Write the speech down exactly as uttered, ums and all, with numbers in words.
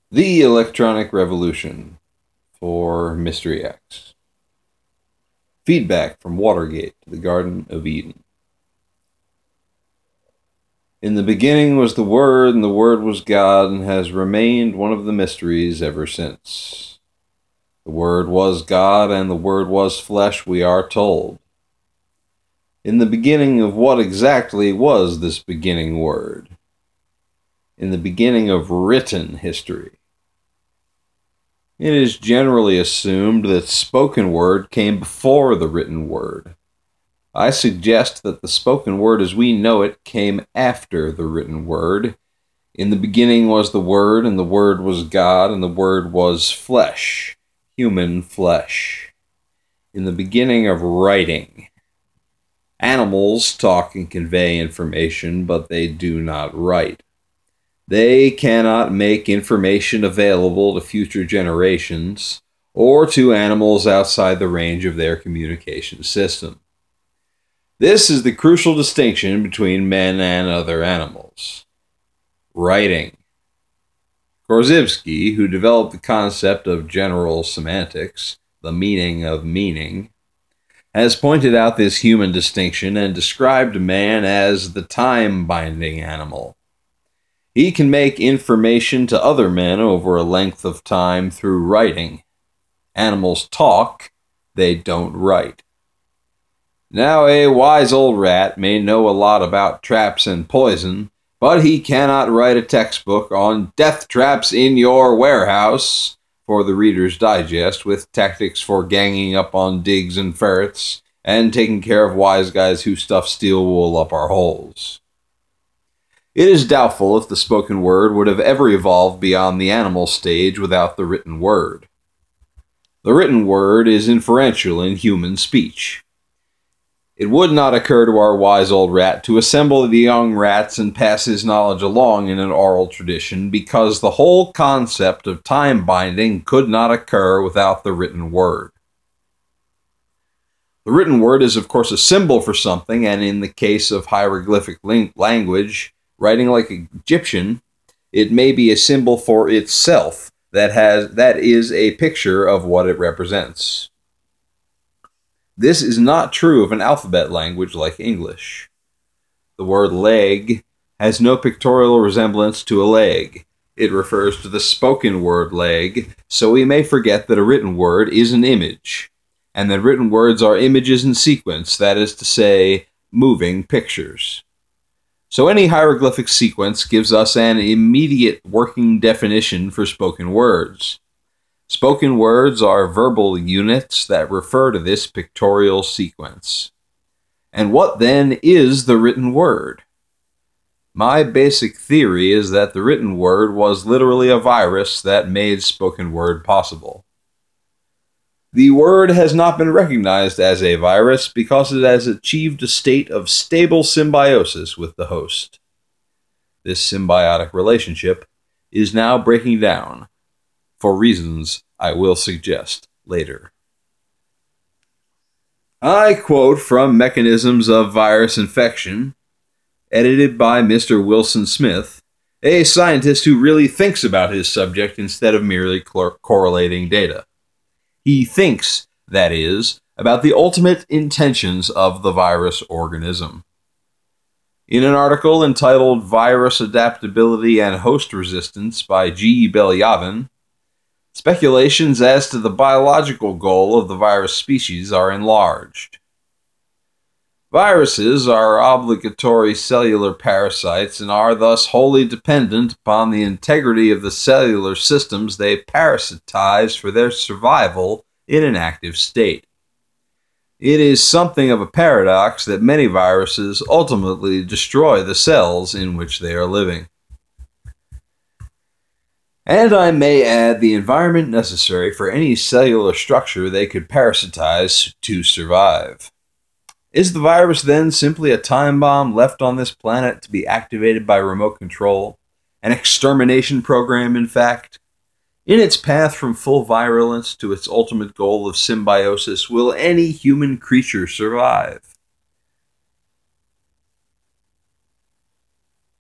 The Electronic Revolution for Mystery X. Feedback from Watergate to the Garden of Eden. In the beginning was the Word, and the Word was God, and has remained one of the mysteries ever since. The Word was God, and the Word was flesh, we are told. In the beginning of what exactly was this beginning Word? In the beginning of written history. It is generally assumed that spoken word came before the written word. I suggest that the spoken word as we know it came after the written word. In the beginning was the Word, and the Word was God, and the Word was flesh, human flesh. In the beginning of writing. Animals talk and convey information, but they do not write. They cannot make information available to future generations or to animals outside the range of their communication system. This is the crucial distinction between men and other animals. Writing. Korzybski, who developed the concept of general semantics, the meaning of meaning, has pointed out this human distinction and described man as the time-binding animal. He can make information to other men over a length of time through writing. Animals talk, they don't write. Now a wise old rat may know a lot about traps and poison, but he cannot write a textbook on death traps in your warehouse for the Reader's Digest with tactics for ganging up on digs and ferrets and taking care of wise guys who stuff steel wool up our holes. It is doubtful if the spoken word would have ever evolved beyond the animal stage without the written word. The written word is inferential in human speech. It would not occur to our wise old rat to assemble the young rats and pass his knowledge along in an oral tradition because the whole concept of time binding could not occur without the written word. The written word is of course a symbol for something, and in the case of hieroglyphic language, writing like Egyptian, it may be a symbol for itself that has that is a picture of what it represents. This is not true of an alphabet language like English. The word leg has no pictorial resemblance to a leg. It refers to the spoken word leg, so we may forget that a written word is an image, and that written words are images in sequence, that is to say, moving pictures. So any hieroglyphic sequence gives us an immediate working definition for spoken words. Spoken words are verbal units that refer to this pictorial sequence. And what then is the written word? My basic theory is that the written word was literally a virus that made spoken word possible. The word has not been recognized as a virus because it has achieved a state of stable symbiosis with the host. This symbiotic relationship is now breaking down, for reasons I will suggest later. I quote from Mechanisms of Virus Infection, edited by Mister Wilson Smith, a scientist who really thinks about his subject instead of merely cor- correlating data. He thinks, that is, about the ultimate intentions of the virus organism. In an article entitled Virus Adaptability and Host Resistance by G. Belyavin, speculations as to the biological goal of the virus species are enlarged. Viruses are obligatory cellular parasites and are thus wholly dependent upon the integrity of the cellular systems they parasitize for their survival in an active state. It is something of a paradox that many viruses ultimately destroy the cells in which they are living. And I may add the environment necessary for any cellular structure they could parasitize to survive. Is the virus then simply a time bomb left on this planet to be activated by remote control? An extermination program, in fact? In its path from full virulence to its ultimate goal of symbiosis, will any human creature survive?